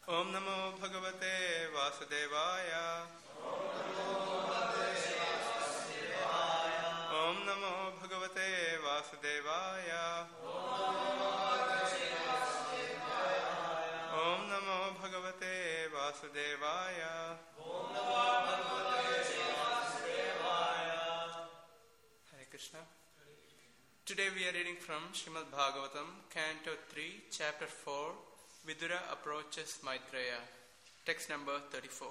Om Namo Bhagavate Vasudevaya. Om Namo Bhagavate Vasudevaya. Om Namo Bhagavate Vasudevaya. Hare Krishna. Today we are reading from Srimad Bhagavatam, Canto 3, Chapter 4, Vidura approaches Maitreya. Text number 34.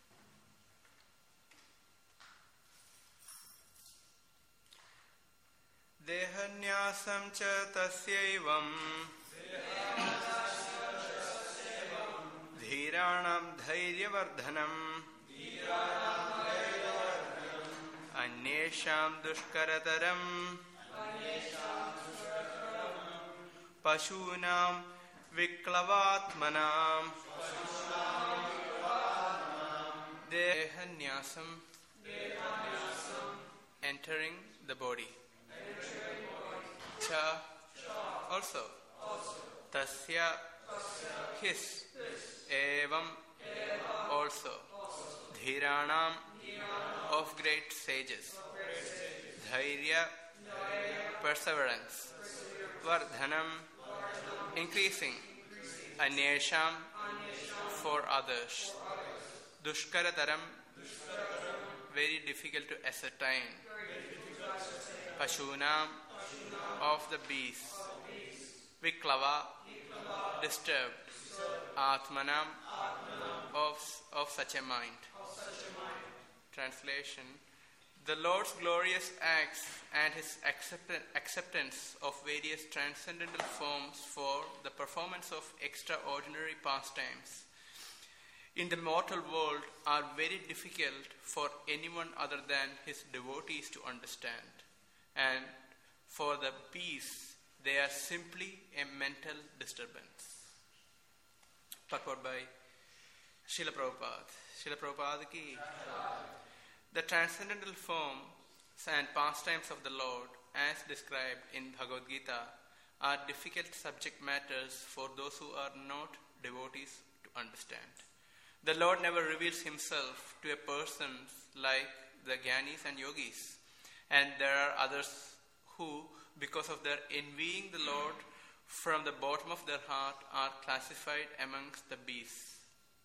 Dehanyasam cha tasyaivam Dhiranam dhairyavardhanam Anyesham dushkarataram Pashunam Viklavatmanam Dehanyasam, entering the body. Cha, also. Tasya, his. Evam, also. Dhiranam, of great sages. Dhairya, perseverance. Vardhanam, increasing. Anyesham, for others. Dushkarataram, very difficult to ascertain. Pashunam, of the beasts. Viklava, disturbed. Atmanam, of such a mind. Translation: the Lord's glorious acts and his acceptance of various transcendental forms for the performance of extraordinary pastimes in the mortal world are very difficult for anyone other than his devotees to understand. And for the beasts, they are simply a mental disturbance. Purport by Srila Prabhupada. Srila Prabhupada ki. The transcendental forms and pastimes of the Lord, as described in Bhagavad Gita, are difficult subject matters for those who are not devotees to understand. The Lord never reveals himself to a person like the Jnanis and Yogis, and there are others who, because of their envying the Lord from the bottom of their heart, are classified amongst the beasts.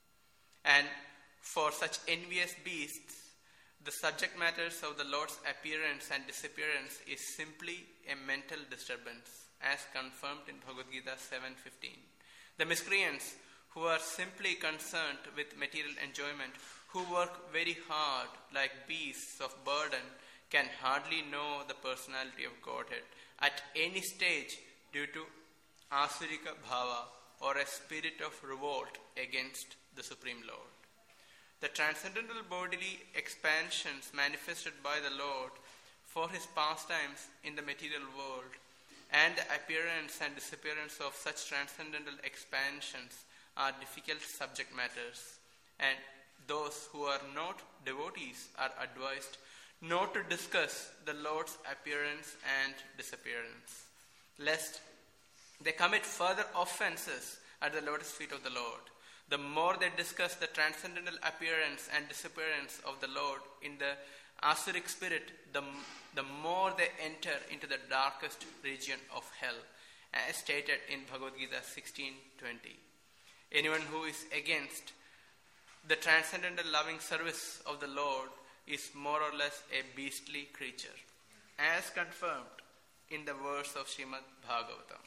And for such envious beasts, the subject matters of the Lord's appearance and disappearance is simply a mental disturbance, as confirmed in Bhagavad Gita 7:15. The miscreants, who are simply concerned with material enjoyment, who work very hard like beasts of burden, can hardly know the personality of Godhead at any stage due to asurika bhava, or a spirit of revolt against the Supreme Lord. The transcendental bodily expansions manifested by the Lord for his pastimes in the material world, and the appearance and disappearance of such transcendental expansions are difficult subject matters, and those who are not devotees are advised not to discuss the Lord's appearance and disappearance, lest they commit further offenses at the lotus feet of the Lord. The more they discuss the transcendental appearance and disappearance of the Lord in the asuric spirit, the more they enter into the darkest region of hell, as stated in Bhagavad Gita 16:20. Anyone who is against the transcendental loving service of the Lord is more or less a beastly creature, as confirmed in the verse of Srimad Bhagavatam.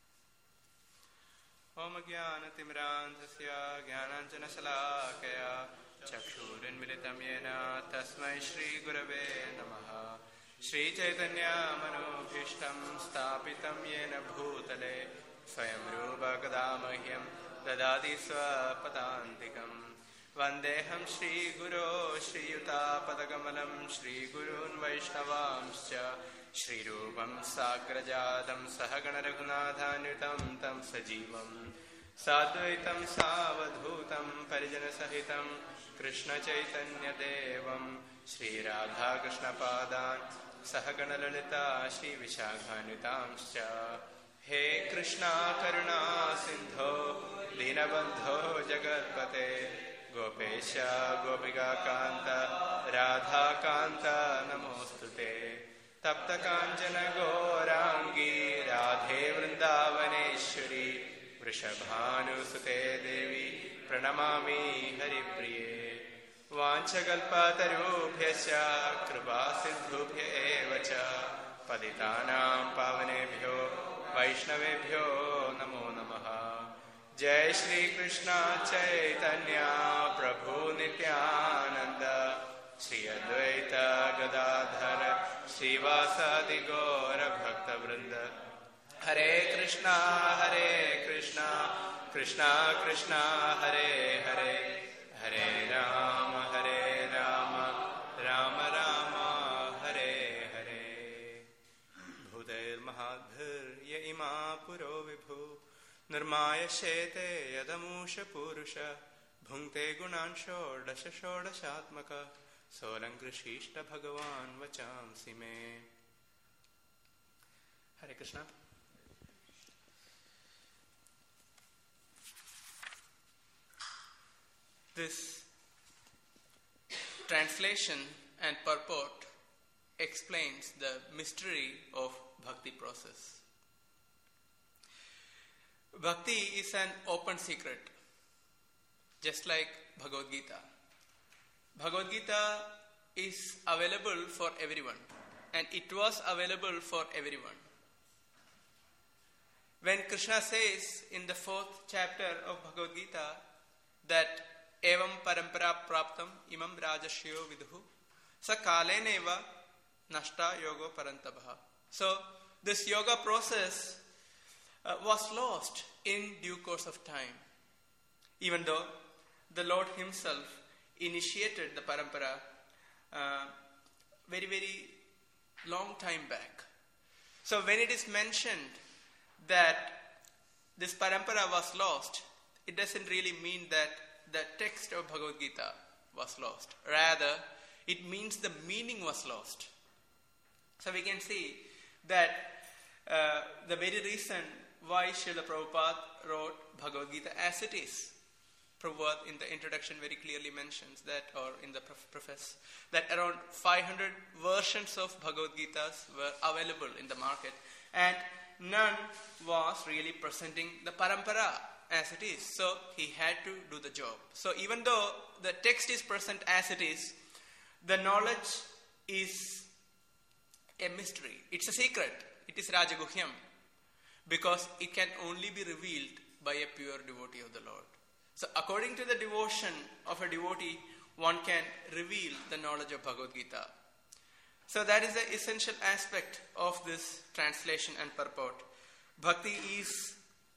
Om Jnanatimrantasya Jnananjanasalakaya Chakshurinmilitam Yena Tasmai Shri Gurave Namaha Shri Chaitanya Manobhishtam Stapitam Yena Bhutale Swayam Rupa Kadamahyam Dadati Swapadantikam Vandeham Shri Guru Shri Yuta Padakamalam Shri Gurun Vaishnavamscha Shri Rupam Sagrajadam Sahagana Raghunathanutam Tam Sajivam Sadvaitam Savadhutam Parijana Sahitam Krishna Chaitanya Devam Shri Radha Krishna Padan Sahagana Lalita Shri Vishakhanutamscha He Krishna Karuna Sindho दीनबन्धो जगत्पते गोपेश गोपिकान्त राधाकान्त नमोऽस्तु ते तप्तकाञ्चन गौराङ्गी राधे वृन्दावनेश्वरी वृषभानुसुते देवी प्रणमामि हरिप्रिये वाञ्छकल्पतरुभ्यश्च कृपासिन्धुभ्य एव च पतितानां पावनेभ्यो वैष्णवेभ्यो नमो नमः। जय श्री कृष्ण चैतन्य प्रभु नित्यानंद श्री अद्वैत गदाधर श्रीवासादि गौर भक्तवृंद। हरे कृष्णा कृष्णा कृष्णा हरे हरे हरे राम राम राम हरे हरे। भूतैर्महाद्भिर्य इमा पुरो विभु निर्मायशेते यदमूष पुरुष भुङ्क्ते गुणान् षोडश षोडशात्मक सोऽलङ्कृशिष्ट भगवान् वचांसि मे। हरे Krishna. This translation and purport explains the mystery of bhakti process. Bhakti is an open secret, just like Bhagavad Gita. Bhagavad Gita is available for everyone, and it was available for everyone. When Krishna says in the 4th chapter of Bhagavad Gita that evam parampara praptam imam rajashyo viduhu sa kaleneva nashta yogo parantabha. So this yoga process was lost in due course of time, even though the Lord himself initiated the parampara very, very long time back. So when it is mentioned that this parampara was lost, it doesn't really mean that the text of Bhagavad Gita was lost. Rather, it means the meaning was lost. So we can see that the very reason why Srila Prabhupada wrote Bhagavad Gita as it is. Prabhupada in the introduction very clearly mentions that, or in the preface, that around 500 versions of Bhagavad Gitas were available in the market, and none was really presenting the parampara as it is. So he had to do the job. So even though the text is present as it is, the knowledge is a mystery. It's a secret. It is Rajaguhyam, because it can only be revealed by a pure devotee of the Lord. So according to the devotion of a devotee, one can reveal the knowledge of Bhagavad Gita. So that is the essential aspect of this translation and purport. Bhakti is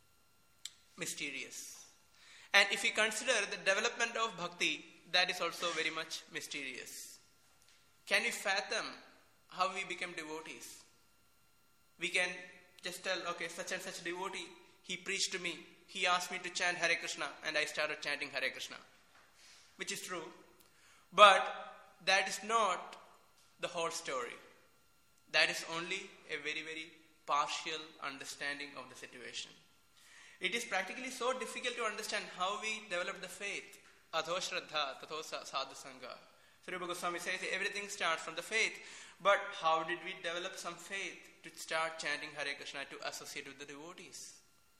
mysterious. And if we consider the development of bhakti, that is also very much mysterious. Can we fathom how we became devotees? We can just tell, okay, such and such devotee, he preached to me, he asked me to chant Hare Krishna, and I started chanting Hare Krishna, which is true. But that is not the whole story. That is only a very, very partial understanding of the situation. It is practically so difficult to understand how we develop the faith. Adho Shraddha, Tatho Sadhu Sangha. Sri Rupa Goswami says everything starts from the faith. But how did we develop some faith to start chanting Hare Krishna, to associate with the devotees?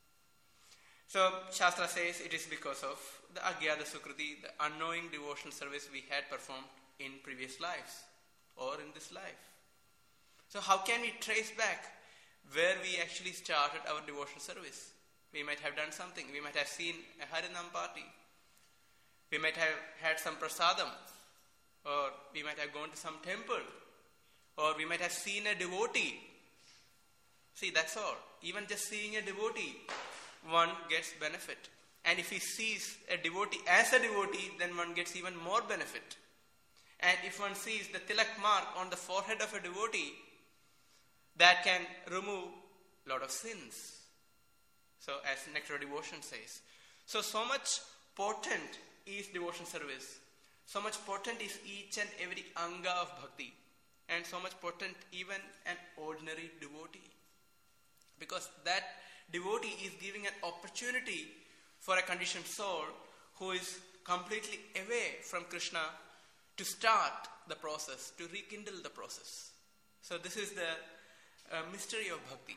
So Shastra says it is because of the Agyada Sukruti, the unknowing devotional service we had performed in previous lives or in this life. So how can we trace back where we actually started our devotional service? We might have done something. We might have seen a Harinam party. We might have had some prasadam. Or we might have gone to some temple. Or we might have seen a devotee. See, that's all. Even just seeing a devotee, one gets benefit. And if he sees a devotee as a devotee, then one gets even more benefit. And if one sees the tilak mark on the forehead of a devotee, that can remove a lot of sins. So as Nectar of Devotion says. So much potent is devotion service. So much potent is each and every anga of bhakti. And so much potent even an ordinary devotee. Because that devotee is giving an opportunity for a conditioned soul who is completely away from Krishna to start the process, to rekindle the process. So this is the mystery of bhakti.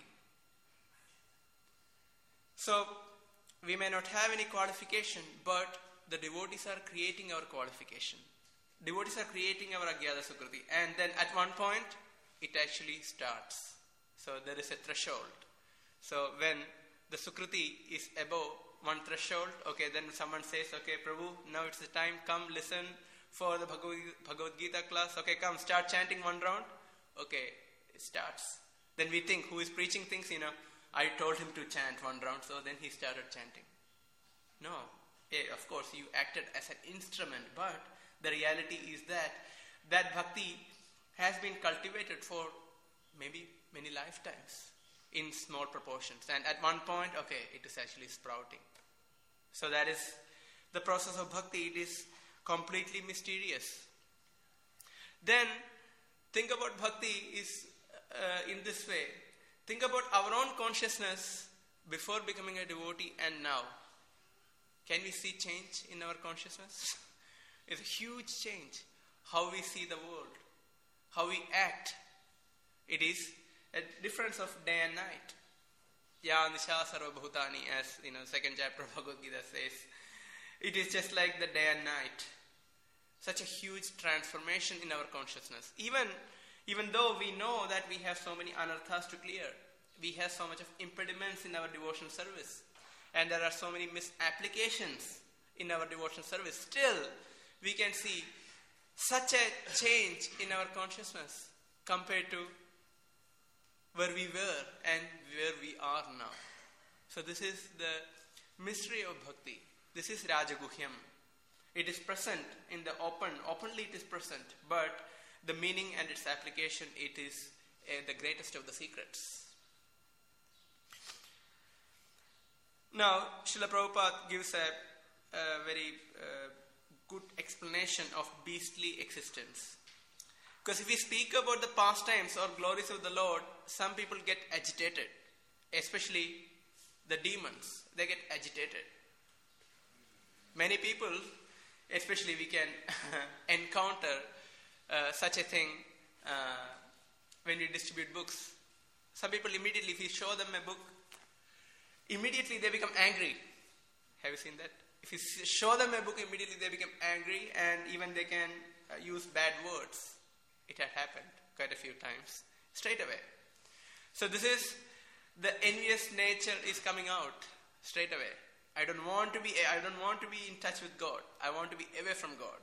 So we may not have any qualification, but the devotees are creating our qualification. Devotees are creating our Agyata Sukriti. And then at one point, it actually starts. So there is a threshold. So when the Sukriti is above one threshold, okay, then someone says, okay, Prabhu, now it's the time, come listen for the Bhagavad Gita class. Okay, come, start chanting one round. Okay, it starts. Then we think, who is preaching things, I told him to chant one round, so then he started chanting. No, of course, you acted as an instrument, but the reality is that bhakti has been cultivated for maybe many lifetimes in small proportions. And at one point, okay, it is actually sprouting. So that is the process of bhakti. It is completely mysterious. Then think about bhakti is in this way. Think about our own consciousness before becoming a devotee and now. Can we see change in our consciousness? It's a huge change. How we see the world, how we act. It is a difference of day and night. Ya nisha sarva bhutani, as second chapter of Bhagavad Gita says. It is just like the day and night. Such a huge transformation in our consciousness. Even though we know that we have so many anarthas to clear, we have so much of impediments in our devotional service, and there are so many misapplications in our devotional service, still we can see such a change in our consciousness compared to where we were and where we are now. So this is the mystery of bhakti. This is Rajaguhyam. It is present in the openly it is present, but the meaning and its application, it is the greatest of the secrets. Now, Srila Prabhupada gives a very good explanation of beastly existence. Because if we speak about the pastimes or glories of the Lord, some people get agitated. Especially the demons, they get agitated. Many people, especially we can encounter such a thing when we distribute books. Some people immediately, if you show them a book, immediately they become angry. Have you seen that? If you show them a book, immediately they become angry, and even they can use bad words. It had happened quite a few times, straight away. So this is the envious nature is coming out straight away. I don't want to be in touch with God. I want to be away from God.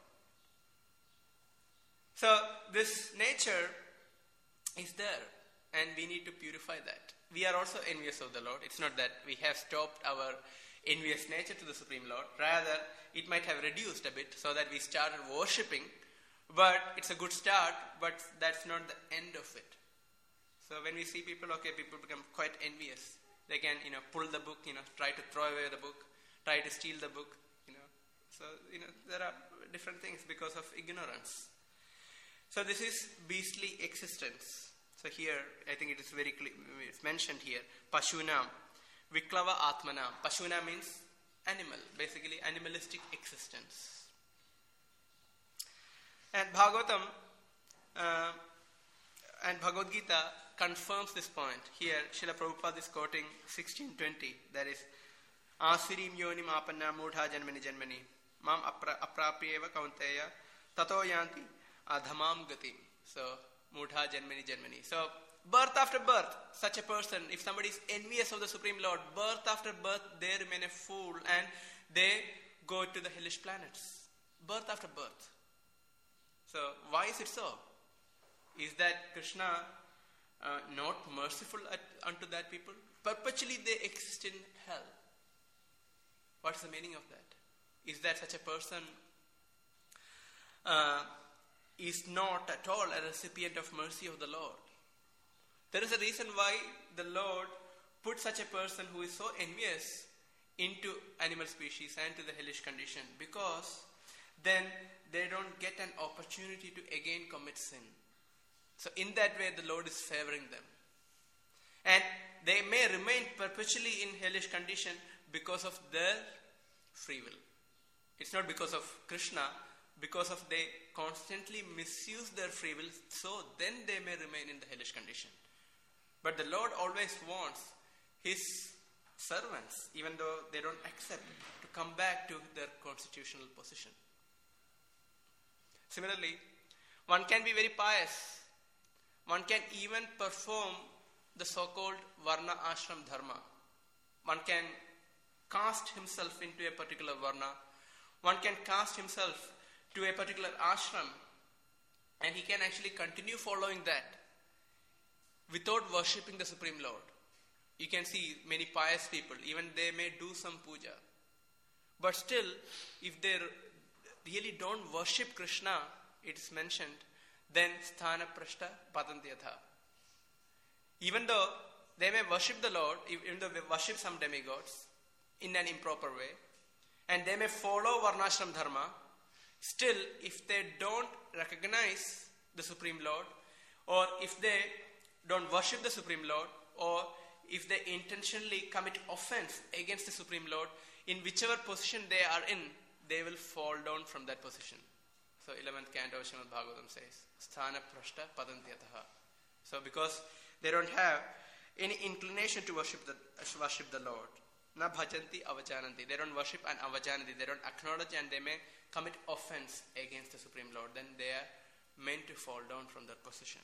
So this nature is there, and we need to purify that. We are also envious of the Lord. It's not that we have stopped our envious nature to the Supreme Lord. Rather, it might have reduced a bit so that we started worshipping. But it's a good start, but that's not the end of it. So when we see people become quite envious. They can, pull the book, try to throw away the book, try to steal the book, So, there are different things because of ignorance. So this is beastly existence. So here, I think it is very clear, it's mentioned here, Pashunam, Viklava Atmanam. Pashuna means animal, basically animalistic existence. And Bhagavatam and Bhagavad Gita confirms this point. Here, Srila Prabhupada is quoting 1620, that is, Asirim yonim apanna mudha janmani janmani mam aprapriyeva kaunteya tato yanti adhamam gatim. So, mudha janmani janmani. So, birth after birth, such a person, if somebody is envious of the Supreme Lord, birth after birth, they remain a fool and they go to the hellish planets. Birth after birth. So, why is it so? Is that Krishna not merciful unto that people? Perpetually they exist in hell. What is the meaning of that? Is that such a person is not at all a recipient of mercy of the Lord? There is a reason why the Lord put such a person who is so envious into animal species and to the hellish condition, because then they don't get an opportunity to again commit sin. So in that way the Lord is favoring them. And they may remain perpetually in hellish condition because of their free will. It's not because of Krishna, because of they constantly misuse their free will, so then they may remain in the hellish condition. But the Lord always wants His servants, even though they don't accept, to come back to their constitutional position. Similarly, one can be very pious. One can even perform the so-called Varna Ashram Dharma. One can cast himself into a particular Varna. One can cast himself to a particular ashram, and he can actually continue following that without worshipping the Supreme Lord. You can see many pious people, even they may do some puja. But still, if they really don't worship Krishna, it is mentioned, then sthana prashta padantyatha. Even though they may worship the Lord, even though they worship some demigods in an improper way, and they may follow Varnashram Dharma, still, if they don't recognize the Supreme Lord, or if they don't worship the Supreme Lord, or if they intentionally commit offense against the Supreme Lord, in whichever position they are in, they will fall down from that position. So 11th canto of Srimad Bhagavatam says, Sthana prashta padantyataha. So because they don't have any inclination to worship the Lord, na bhajanti avajananti, they don't worship and avajananti, they don't acknowledge and they may commit offense against the Supreme Lord, then they are meant to fall down from their position.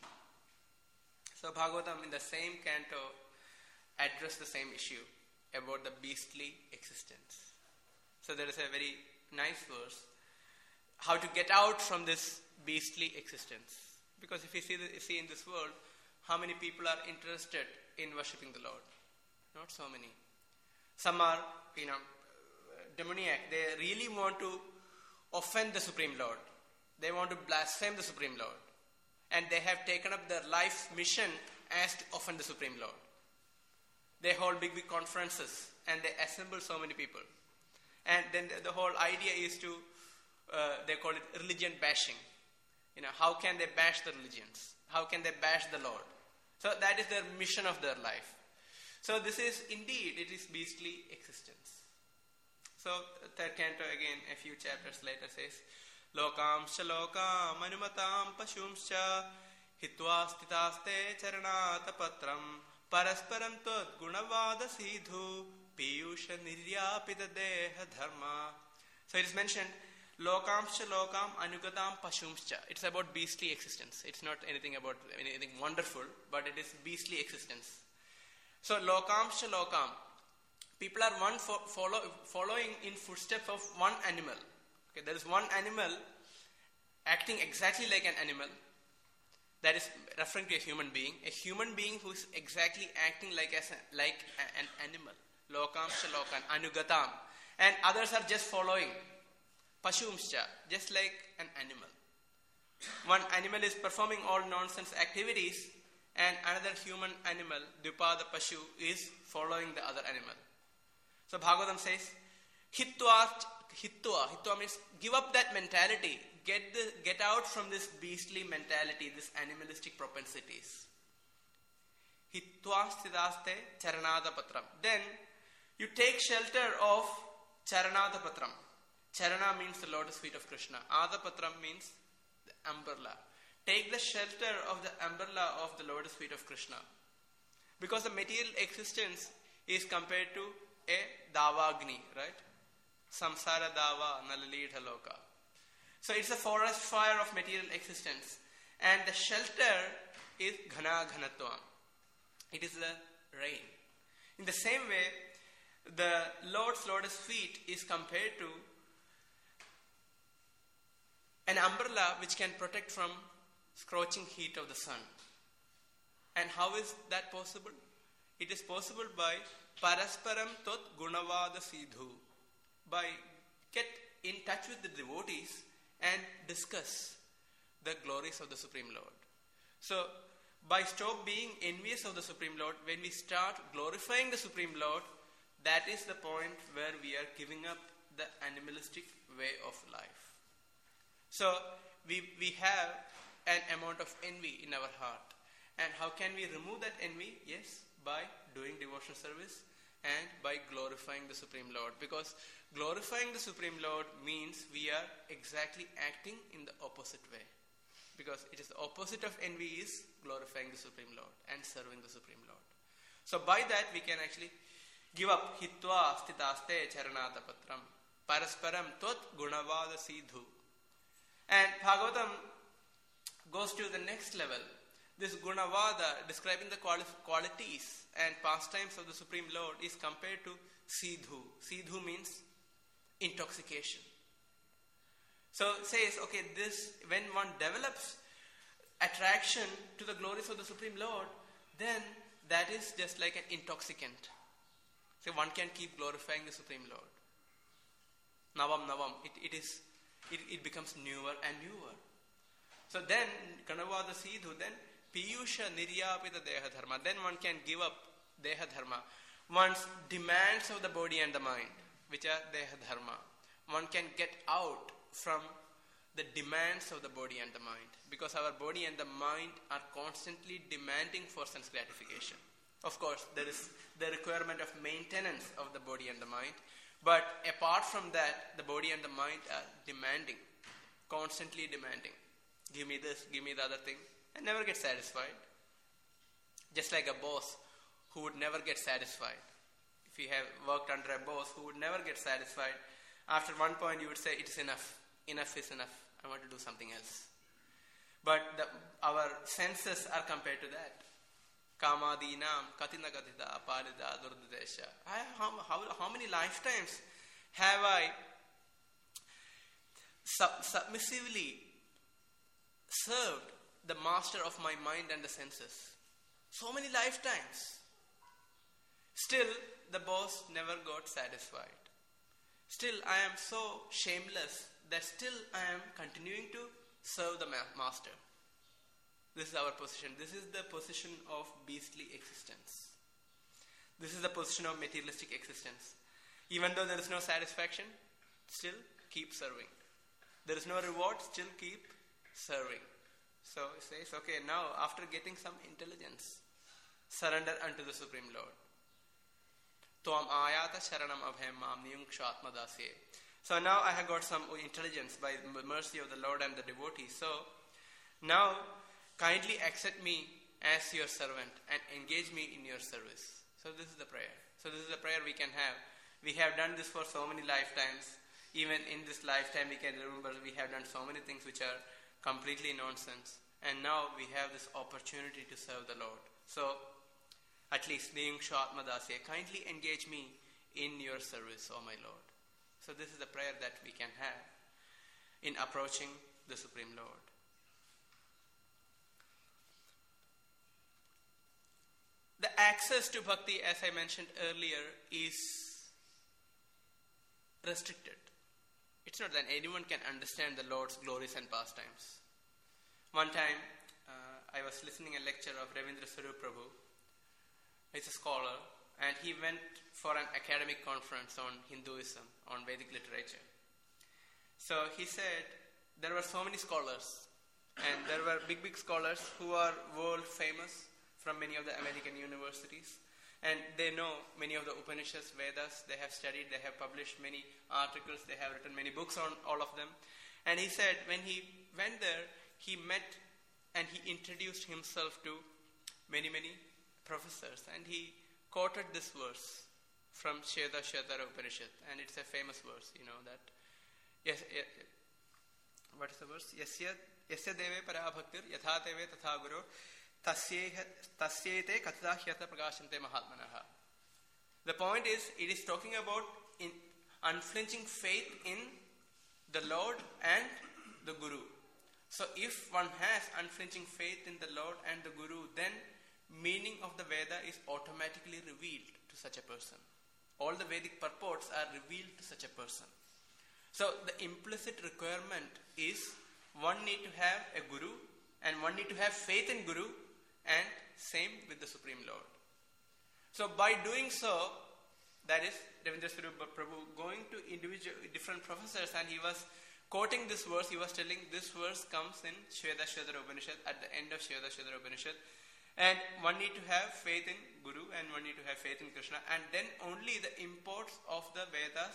So Bhagavatam in the same canto address the same issue about the beastly existence. So there is a very nice verse, how to get out from this beastly existence. Because if you see in this world, how many people are interested in worshipping the Lord? Not so many. Some are, demoniac. They really want to offend the Supreme Lord. They want to blaspheme the Supreme Lord. And they have taken up their life mission as to offend the Supreme Lord. They hold big conferences and they assemble so many people. And then the whole idea is to, they call it religion bashing. How can they bash the religions? How can they bash the Lord? So that is their mission of their life. So this is indeed, it is beastly existence. So third canto again, a few chapters later says, Lokam shalokam anumatam pashumscha hitva stitaste charanata patram parasparam tad gunavada sidhu piyusha niryapita deha dharma. So it is mentioned, Lokam shalokam anugatam pashumscha. It's about beastly existence. It's not anything about anything wonderful, but it is beastly existence. So lokam shalokam. People are following in footsteps of one animal. Okay, there is one animal acting exactly like an animal. That is referring to a human being. A human being who is exactly acting like an animal. Lokam shalokan, anugatam. And others are just following. Pashumscha, just like an animal. One animal is performing all nonsense activities, and another human animal, Dvipada Pashu, is following the other animal. So Bhagavatam says, Hitwa means give up that mentality. Get out from this beastly mentality, this animalistic propensities. Hitva sthidaste charanada patram. Then you take shelter of charanada patram. Charana means the lotus feet of Krishna. Adapatram means the umbrella. Take the shelter of the umbrella of the lotus feet of Krishna. Because the material existence is compared to a davagni, right? Samsara dava nalalidha loka. So it's a forest fire of material existence. And the shelter is ghana ghanatvam. It is the rain. In the same way, the Lord's lotus feet is compared to an umbrella which can protect from scorching heat of the sun. And how is that possible? It is possible by parasparam tot gunavada sidhu. By get in touch with the devotees and discuss the glories of the Supreme Lord. So, by stop being envious of the Supreme Lord, when we start glorifying the Supreme Lord, that is the point where we are giving up the animalistic way of life. So, we have an amount of envy in our heart. And how can we remove that envy? Yes, by doing devotional service and by glorifying the Supreme Lord. Because glorifying the Supreme Lord means we are exactly acting in the opposite way. Because it is the opposite of envy is glorifying the Supreme Lord and serving the Supreme Lord. So by that we can actually give up hitva stitaste charanata patram parasparam tot gunavada sidhu. And Bhagavatam goes to the next level. This gunavada, describing the qualities and pastimes of the Supreme Lord, is compared to sidhu. Sidhu means intoxication. So it says, okay, this, when one develops attraction to the glories of the Supreme Lord, then that is just like an intoxicant. So one can keep glorifying the Supreme Lord. Navam, it becomes newer and newer. So then, Kanavada Sidhu, then Piyusha Niryapita Deha Dharma. Then one can give up Deha Dharma. One's demands of the body and the mind, which are Deha Dharma. One can get out from the demands of the body and the mind, because our body and the mind are constantly demanding for sense gratification. Of course, there is the requirement of maintenance of the body and the mind, but apart from that, the body and the mind are demanding, constantly demanding. Give me this, give me the other thing, and never get satisfied. Just like a boss who would never get satisfied. If you have worked under a boss who would never get satisfied, after one point you would say, it is enough. Enough is enough. I want to do something else. But our senses are compared to that. Kamadinam, katina katita, apalida, durdadesha. How many lifetimes have I submissively served the master of my mind and the senses? So many lifetimes. Still, the boss never got satisfied. Still, I am so shameless that still I am continuing to serve the master. This is our position. This is the position of beastly existence. This is the position of materialistic existence. Even though there is no satisfaction, still keep serving. There is no reward, still keep serving. So it says, okay, now after getting some intelligence, surrender unto the Supreme Lord. Tvam ayata sharanam abhem mam niyunksha atmadasye. So now I have got some intelligence by the mercy of the Lord and the devotee. So now kindly accept me as your servant and engage me in your service. So this is the prayer. So this is the prayer we can have. We have done this for so many lifetimes. Even in this lifetime we can remember we have done so many things which are completely nonsense. And now we have this opportunity to serve the Lord. So at least kindly engage me in your service, O my Lord. So this is the prayer that we can have in approaching the Supreme Lord. The access to bhakti, as I mentioned earlier, is restricted. It's not that anyone can understand the Lord's glories and pastimes. One time, I was listening a lecture of Ravindra Swarup Prabhu. He's a scholar, and he went for an academic conference on Hinduism, on Vedic literature. So he said there were so many scholars, and there were big scholars who are world famous from many of the American universities, and they know many of the Upanishads, Vedas. They have studied, they have published many articles, they have written many books on all of them. And he said when he went there, he met and he introduced himself to many professors, and he quoted this verse from Shvetashvatara Upanishad, and it's a famous verse, you know that. Yes, what is the verse? Yasya deve para bhaktir yatha teve tatha guru tasyete katadahyata prakashante mahatmanaha. The point is, it is talking about in unflinching faith in the Lord and the Guru. So if one has unflinching faith in the Lord and the Guru, then meaning of the Veda is automatically revealed to such a person. All the Vedic purports are revealed to such a person. So the implicit requirement is one need to have a Guru and one need to have faith in Guru, and same with the Supreme Lord. So by doing so, that is Ravindra Swarup Prabhu going to different professors, and he was quoting this verse. He was telling this verse comes in Shvetashvatara Upanishad, at the end of Shvetashvatara Upanishad. And one need to have faith in Guru and one need to have faith in Krishna, and then only the imports of the Vedas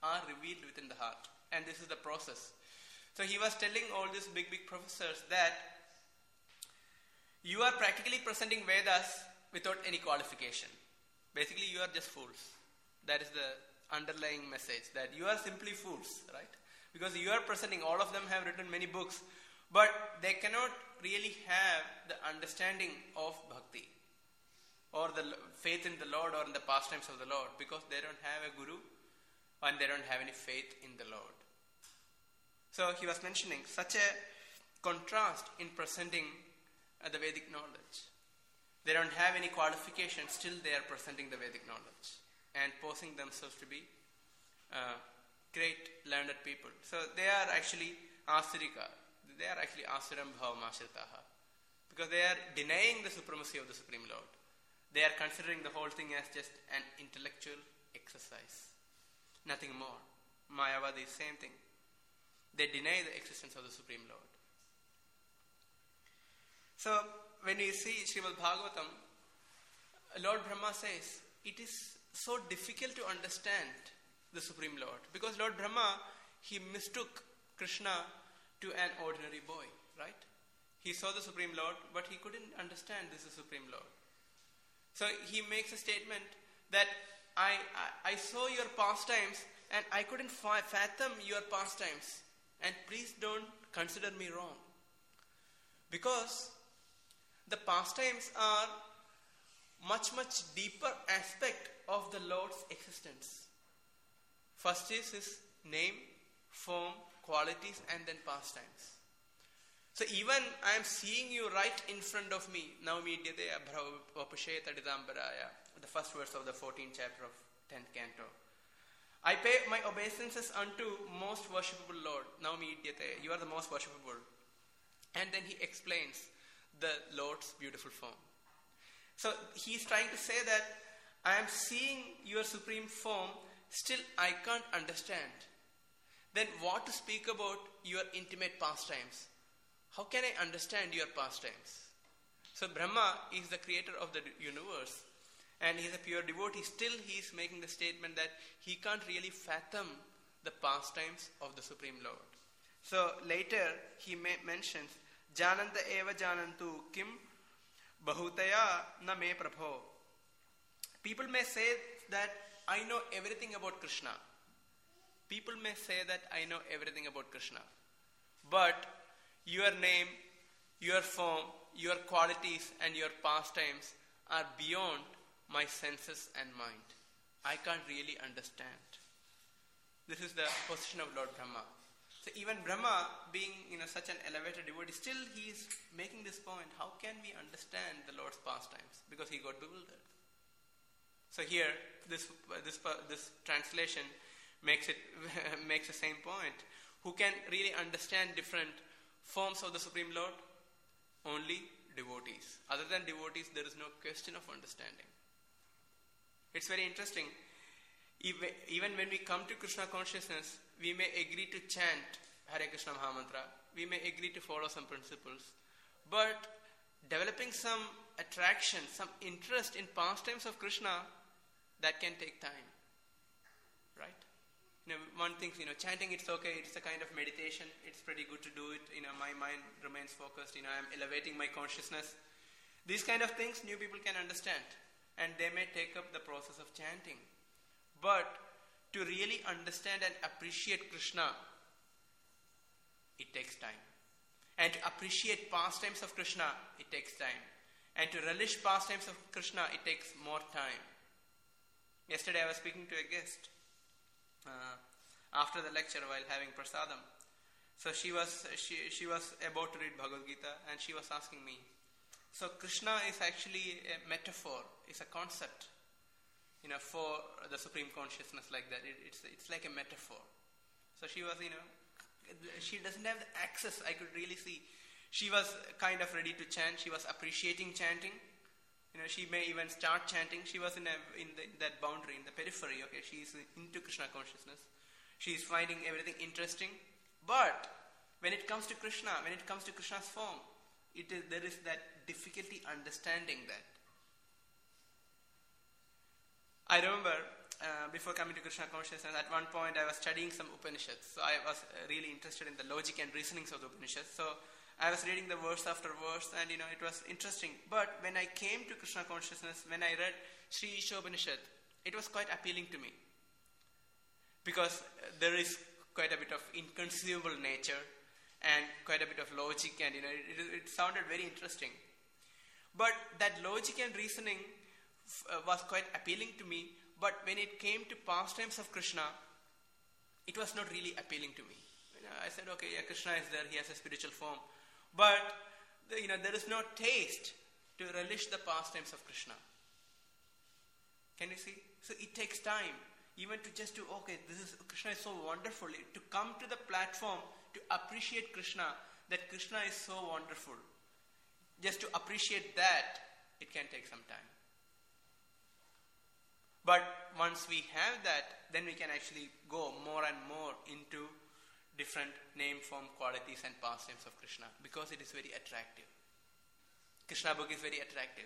are revealed within the heart. And this is the process. So he was telling all these big professors that you are practically presenting Vedas without any qualification. Basically, you are just fools. That is the underlying message, that you are simply fools, right? Because you are presenting, all of them have written many books, but they cannot really have the understanding of bhakti or the faith in the Lord or in the pastimes of the Lord, because they don't have a guru and they don't have any faith in the Lord. So he was mentioning such a contrast in presenting the Vedic knowledge. They don't have any qualifications, still they are presenting the Vedic knowledge and posing themselves to be great learned people. So they are actually asirika. They are actually asiram bhavamashritaha, because they are denying the supremacy of the Supreme Lord. They are considering the whole thing as just an intellectual exercise, nothing more. Mayavadi, same thing. They deny the existence of the Supreme Lord. So when we see Srimad Bhagavatam, Lord Brahma says it is so difficult to understand the Supreme Lord, because Lord Brahma, he mistook Krishna to an ordinary boy, right? He saw the Supreme Lord, but he couldn't understand this is the Supreme Lord. So he makes a statement that I saw your pastimes and I couldn't fathom your pastimes, and please don't consider me wrong, because the pastimes are much deeper aspect of the Lord's existence. First is his name, form, qualities, and then pastimes. So even I am seeing you right in front of me. Now medyate abhravapushe tadidambaraya. The first verse of the 14th chapter of 10th canto. I pay my obeisances unto most worshipable Lord. Now medyate. You are the most worshipable. And then he explains the Lord's beautiful form. So he is trying to say that I am seeing your supreme form, still I can't understand. Then what to speak about your intimate pastimes? How can I understand your pastimes? So Brahma is the creator of the universe, and he is a pure devotee. Still he is making the statement that he can't really fathom the pastimes of the Supreme Lord. So later he mentions Jananta eva janantu kim bahutaya na me prabho. People may say that I know everything about Krishna. People may say that I know everything about Krishna. But your name, your form, your qualities and your pastimes are beyond my senses and mind. I can't really understand. This is the position of Lord Brahma. So even Brahma, being such an elevated devotee, still he is making this point. How can we understand the Lord's pastimes? Because he got bewildered. So here, this translation makes the same point. Who can really understand different forms of the Supreme Lord? Only devotees. Other than devotees, there is no question of understanding. It's very interesting. Even when we come to Krishna consciousness, we may agree to chant Hare Krishna Mahamantra. We may agree to follow some principles. But developing some attraction, some interest in pastimes of Krishna, that can take time. Right? One thinks, chanting, it's okay, it's a kind of meditation, it's pretty good to do it, my mind remains focused, I'm elevating my consciousness. These kind of things new people can understand, and they may take up the process of chanting. But to really understand and appreciate Krishna, it takes time. And to appreciate pastimes of Krishna, it takes time. And to relish pastimes of Krishna, it takes more time. Yesterday I was speaking to a guest after the lecture while having prasadam. So she was about to read Bhagavad Gita, and she was asking me, so Krishna is actually a metaphor, it's a concept, for the supreme consciousness, like that. It's like a metaphor. So she was, she doesn't have the access. I could really see. She was kind of ready to chant. She was appreciating chanting. She may even start chanting. She was in that boundary, in the periphery. Okay, she is into Krishna consciousness. She is finding everything interesting. But when it comes to Krishna, when it comes to Krishna's form, there is that difficulty understanding that. I remember before coming to Krishna consciousness, at one point I was studying some Upanishads. So I was really interested in the logic and reasonings of the Upanishads. So I was reading the verse after verse, and it was interesting. But when I came to Krishna consciousness, when I read Sri Ishopanishad, it was quite appealing to me. Because there is quite a bit of inconceivable nature and quite a bit of logic, and it sounded very interesting. But that logic and reasoning was quite appealing to me. But when it came to pastimes of Krishna, it was not really appealing to me. I said, okay, yeah, Krishna is there, he has a spiritual form. But there is no taste to relish the pastimes of Krishna. Can you see? So it takes time, even to just to, okay, Krishna is so wonderful. To come to the platform to appreciate Krishna, that Krishna is so wonderful. Just to appreciate that, it can take some time. But once we have that, then we can actually go more and more into different name, form, qualities and pastimes of Krishna, because it is very attractive. Krishna book is very attractive.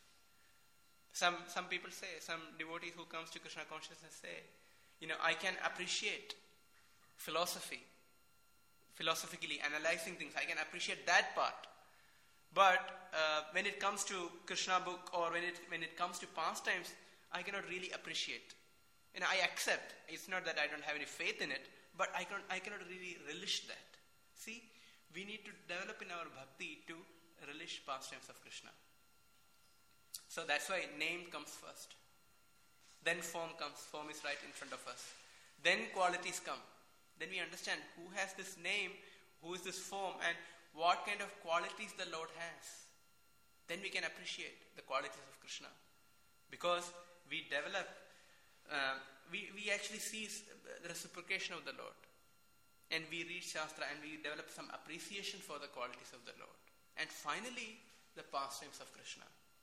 Some people say, some devotees who comes to Krishna consciousness say, I can appreciate philosophically analyzing things. I can appreciate that part. But when it comes to Krishna book, or when it comes to pastimes, I cannot really appreciate. I accept. It's not that I don't have any faith in it, but I cannot really relish that. See, we need to develop in our bhakti to relish pastimes of Krishna. So that's why name comes first. Then form comes. Form is right in front of us. Then qualities come. Then we understand who has this name, who is this form, and what kind of qualities the Lord has. Then we can appreciate the qualities of Krishna. Because we develop, we actually see the reciprocation of the Lord. And we read Shastra and we develop some appreciation for the qualities of the Lord. And finally, the pastimes of Krishna.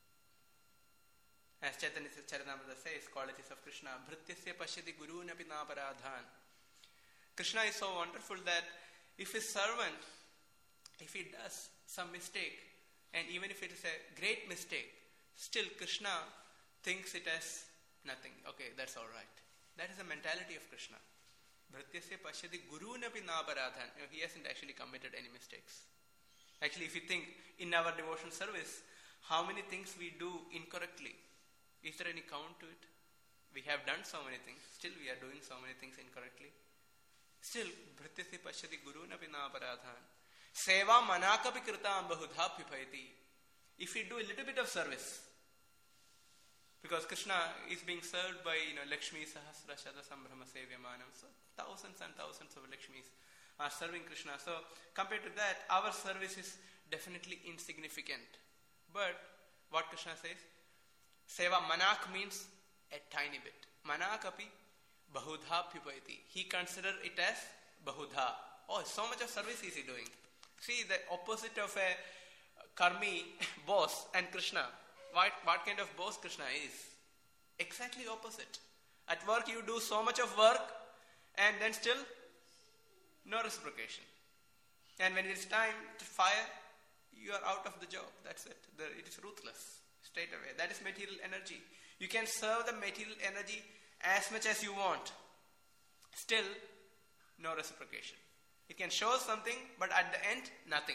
As Chaitanya Charitamrita says, qualities of Krishna, Bhrityasya pashyati gurunapi naparadhan. Krishna is so wonderful that if his servant, if he does some mistake, and even if it is a great mistake, still Krishna thinks it as nothing. Okay, that's all right. That is the mentality of Krishna. Bhrityasya pashyati gurunapi naparadhan. He hasn't actually committed any mistakes. Actually, if you think in our devotion service, how many things we do incorrectly, is there any count to it? We have done so many things. Still we are doing so many things incorrectly. Still, Bhrityasya pashyati gurunapi naparadhan. Seva manakapi kritam bahudha pipayati. If we do a little bit of service, because Krishna is being served by Lakshmi Sahasra Shada Sambrahma Sevyamanam, so thousands and thousands of Lakshmis are serving Krishna. So compared to that, our service is definitely insignificant. But what Krishna says, Seva manak means a tiny bit. Manakapi bahudha pipayati. He considered it as bahudha. Oh, so much of service is he doing. See, the opposite of a karmi, boss, and Krishna. What kind of boss Krishna is? Exactly opposite. At work you do so much of work and then still no reciprocation. And when it is time to fire, you are out of the job. That's it. It is ruthless. Straight away. That is material energy. You can serve the material energy as much as you want. Still, no reciprocation. It can show something, but at the end, nothing.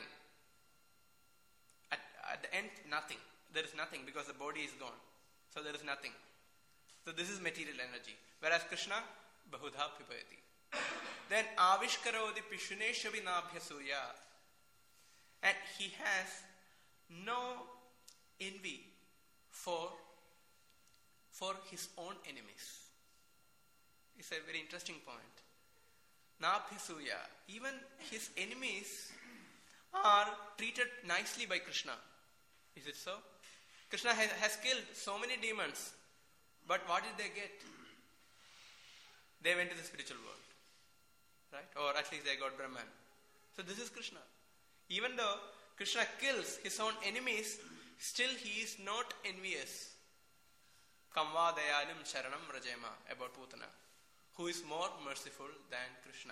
At the end, nothing. There is nothing because the body is gone. So there is nothing. So this is material energy. Whereas Krishna, bahudha pipayati. Then avishkarodi pishuneshavi nabhyasuya. And he has no envy for his own enemies. It's a very interesting point. Nabhyasuya. Even his enemies are treated nicely by Krishna. Is it so? Krishna has killed so many demons. But what did they get? They went to the spiritual world. Right? Or at least they got Brahman. So this is Krishna. Even though Krishna kills his own enemies, still he is not envious. Kamva dayalim sharanam rajema, about Putana, who is more merciful than Krishna.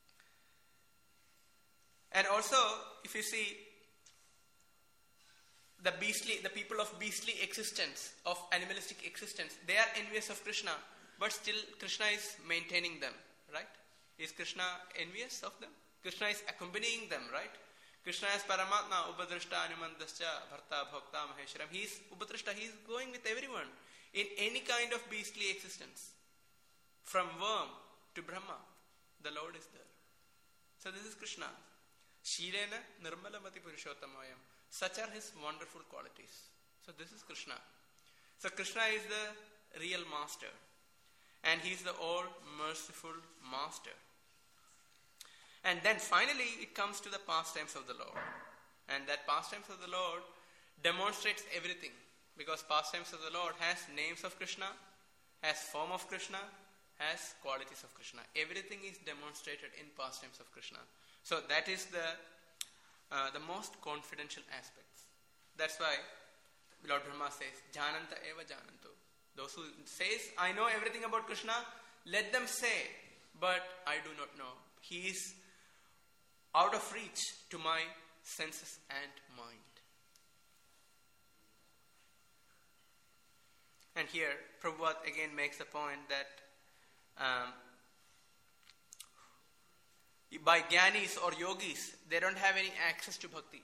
And also, if you see, the people of beastly existence, of animalistic existence, they are envious of Krishna, but still Krishna is maintaining them, right? Is Krishna envious of them? Krishna is accompanying them, right? Krishna is Paramatma, Upadrishta, Anumandascha, Bharta, Bhokta, Maheshwaram. He is Upadrishta, he is going with everyone in any kind of beastly existence. From worm to Brahma, the Lord is there. So this is Krishna. Shilena Nirmalamati Purushottamaya. Such are his wonderful qualities. So this is Krishna. So Krishna is the real master. And he is the all merciful master. And then finally it comes to the pastimes of the Lord. And that pastimes of the Lord demonstrates everything. Because pastimes of the Lord has names of Krishna, has form of Krishna, has qualities of Krishna. Everything is demonstrated in pastimes of Krishna. So that is the most confidential aspects. That's why Lord Brahma says, Jananta eva janantu. Those who says, I know everything about Krishna, let them say, but I do not know. He is out of reach to my senses and mind. And here, Prabhupada again makes the point that by jnanis or yogis, they don't have any access to bhakti.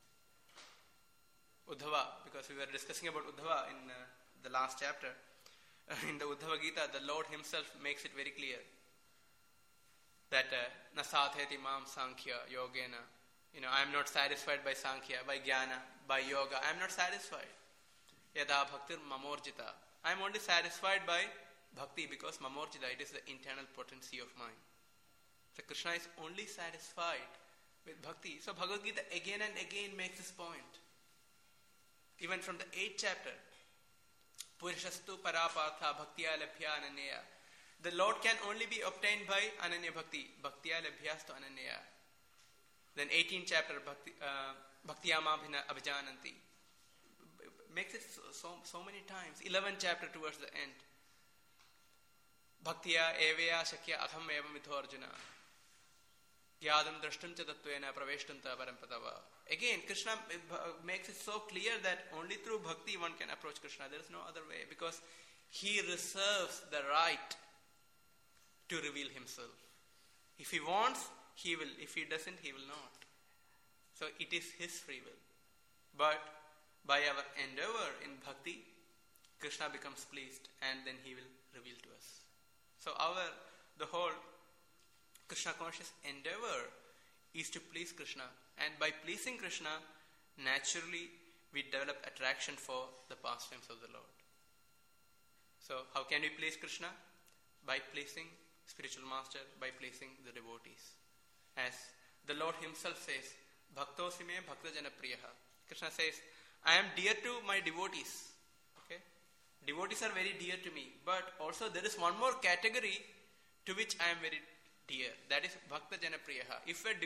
Uddhava, because we were discussing about Uddhava in the last chapter. In the Uddhava Gita, the Lord himself makes it very clear that nasatheti mam sankhya yogena. I am not satisfied by sankhya, by jnana, by yoga. I am not satisfied. Yada bhaktir mamorjita. I am only satisfied by bhakti because mamorjita, it is the internal potency of mine. So Krishna is only satisfied with bhakti. So Bhagavad Gita again and again makes this point. Even from the 8th chapter, Purishastu Parapartha Bhaktiya Labhya Ananya. The Lord can only be obtained by Ananya Bhakti. Bhaktiya Labhyastu Ananya. Then 18th chapter, Bhaktiyama Abhijananti. Makes it so many times. 11th chapter towards the end. Bhaktiya Evaya Shakya Atham Evam Mitho Arjuna. Yadam Drashtam Chatattvena Praveshtanta Parampatava. Again, Krishna makes it so clear that only through bhakti one can approach Krishna. There is no other way, because he reserves the right to reveal himself. If he wants, he will. If he doesn't, he will not. So it is his free will. But by our endeavor in bhakti, Krishna becomes pleased and then he will reveal to us. So the whole Krishna conscious endeavor is to please Krishna. And by pleasing Krishna, naturally we develop attraction for the pastimes of the Lord. So how can we please Krishna? By pleasing spiritual master, by pleasing the devotees. As the Lord himself says, Bhaktosime Bhakta Jana Priyaha. Krishna says, I am dear to my devotees. Okay? Devotees are very dear to me. But also there is one more category to which I am very dear. That is Bhakta Jana Priyaha. If a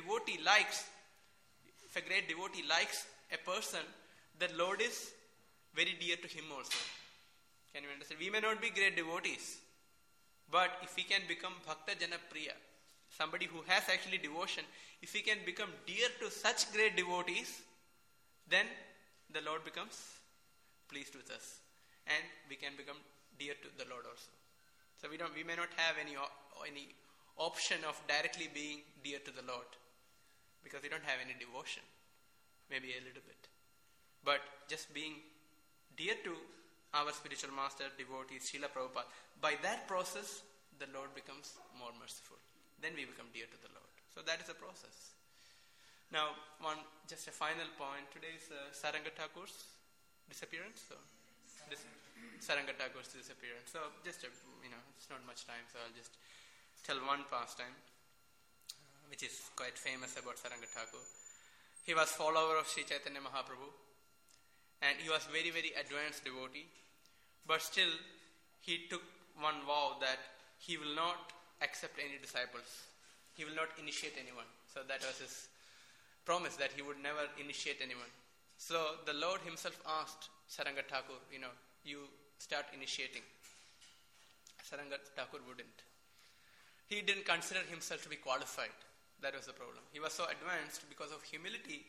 great devotee likes a person, the Lord is very dear to him also. Can you understand? We may not be great devotees, but if we can become Bhakta Jana Priya, somebody who has actually devotion, if we can become dear to such great devotees, then the Lord becomes pleased with us. And we can become dear to the Lord also. So we may not have any option of directly being dear to the Lord, because we don't have any devotion, maybe a little bit. But just being dear to our spiritual master, devotees, Srila Prabhupada, by that process, the Lord becomes more merciful. Then we become dear to the Lord. So that is the process. Now, just a final point. Today is Saranga Thakur's disappearance. So, Saranga Thakur's disappearance. So, just it's not much time, so I'll just tell one pastime, which is quite famous about Saranga Thakur. He was follower of Sri Chaitanya Mahaprabhu, and he was very, very advanced devotee. But still, he took one vow that he will not accept any disciples. He will not initiate anyone. So that was his promise, that he would never initiate anyone. So the Lord himself asked Saranga Thakur, you start initiating. Saranga Thakur wouldn't. He didn't consider himself to be qualified. That was the problem. He was so advanced, because of humility,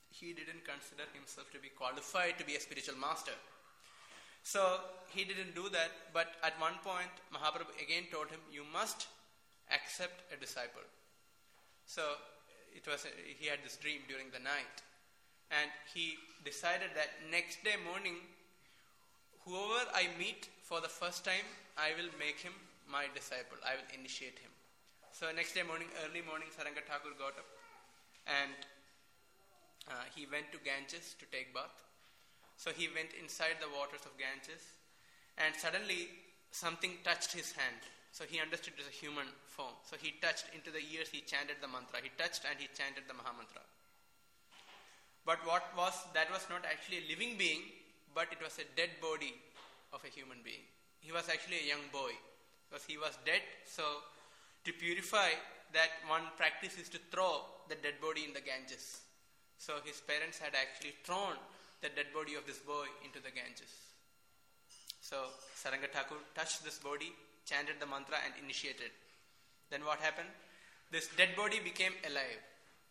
he didn't consider himself to be qualified to be a spiritual master. So he didn't do that, but at one point Mahaprabhu again told him, you must accept a disciple. So he had this dream during the night, and he decided that next day morning, whoever I meet for the first time, I will make him my disciple. I will initiate him. So next day morning, early morning, Saranga Thakur got up and he went to Ganges to take bath. So he went inside the waters of Ganges, and suddenly something touched his hand. So he understood it as a human form. So he touched into the ears, he chanted the mantra. He touched and he chanted the Mahamantra. But that was not actually a living being, but it was a dead body of a human being. He was actually a young boy because he was dead. So to purify that, one practice is to throw the dead body in the Ganges. So his parents had actually thrown the dead body of this boy into the Ganges. So Saranga Thakur touched this body, chanted the mantra and initiated. Then what happened? This dead body became alive.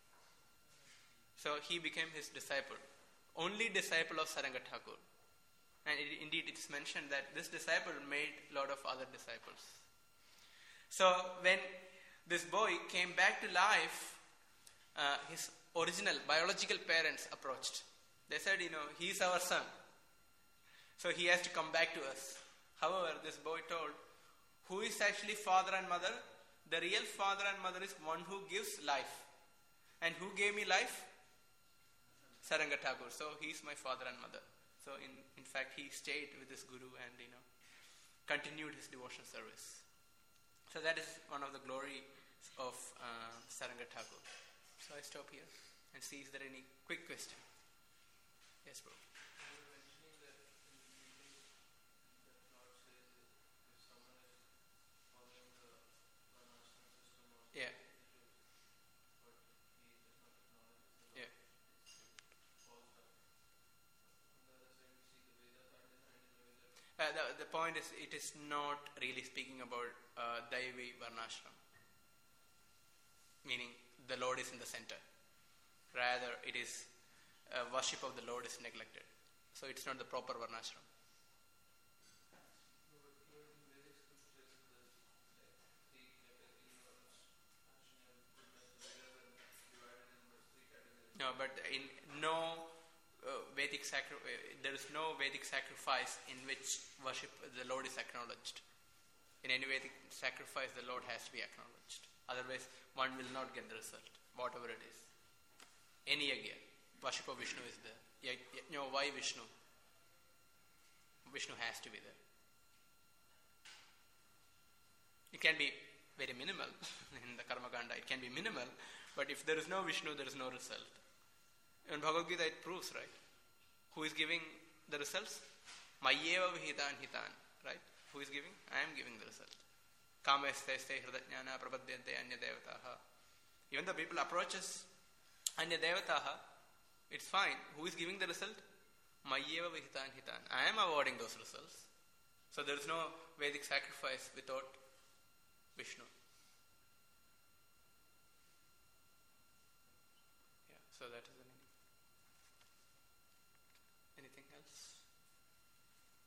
So he became his disciple. Only disciple of Saranga Thakur. And indeed it is mentioned that this disciple made a lot of other disciples. So when this boy came back to life, his original biological parents approached. They said, he's our son. So he has to come back to us. However, this boy told, who is actually father and mother? The real father and mother is one who gives life. And who gave me life? Saranga Thakur. So he is my father and mother. So in fact, he stayed with his guru and continued his devotion service. So that is one of the glories of Saranga Thakur. So I stop here and see is there any quick question. Yes, bro. Yeah. Yeah. The point is, it is not really speaking about Daivi Varnashram. Meaning, the Lord is in the center. Rather, it is worship of the Lord is neglected. So it's not the proper Varnashram. No, but in no Vedic there is no Vedic sacrifice in which worship the Lord is acknowledged. In any Vedic sacrifice, the Lord has to be acknowledged. Otherwise, one will not get the result, whatever it is. Any yagya, worship of Vishnu is there. Why Vishnu? Vishnu has to be there. It can be very minimal in the Karma Kanda. It can be minimal, but if there is no Vishnu, there is no result. In Bhagavad Gita, it proves, right? Who is giving the results? Mayeva vihitan hitan, right? Who is giving? I am giving the result. Kameste ste hridajnana prapadyante anya devataha. Even the people approaches anya devataha, it's fine. Who is giving the result? Mayeva vihitan hitan. I am awarding those results. So there is no Vedic sacrifice without Vishnu. Yeah, so that is the meaning. Anything else?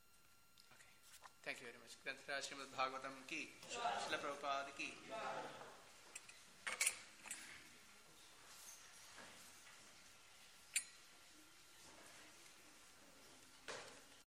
Okay. Thank you very much. Granth Raj Srimad Bhagavatam ki, Srila Prabhupada ki.